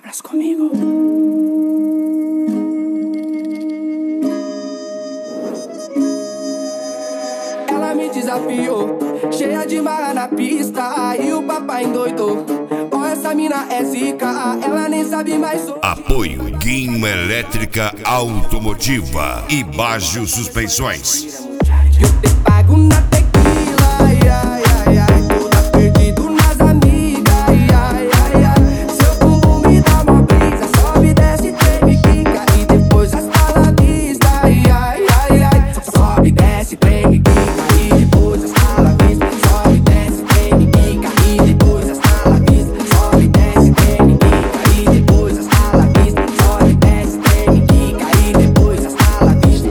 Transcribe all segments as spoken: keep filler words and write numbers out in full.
Mas comigo. Ela me desafiou, cheia de marra na pista, e o papai endoidou. Ó, essa mina é zica, ela nem sabe mais sobre. Apoio Guima Elétrica Automotiva e Baggio Suspensões. Eu te pago na tequila, ai, ai, ai, ai. Toda perdido nas amigas, ai, ai, ai, ai. Seu bumbum me dá uma brisa, sobe, desce, treme, quica, e depois hasta la vista, ai, ai, ai, ai. Sobe, desce, treme, quica, e depois hasta la vista. Sobe, desce, treme, quica, e depois hasta la vista. Sobe, desce, treme, quica, e depois hasta la vista. Sobe, desce, treme, quica, e depois hasta la vista.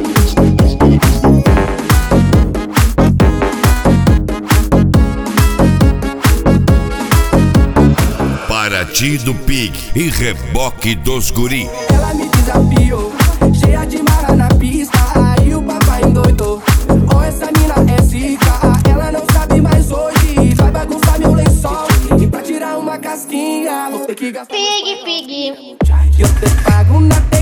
Paraty do Pig e Reboque dos Guri. Ela me desafiou, cheia de marra na pista, aí o papai endoidou. Ó, essa mina é zica, ela não sabe mais hoje. Vai bagunçar meu lençol, e pra tirar uma casquinha vou ter que gastar. Pig, pig. Eu te pago na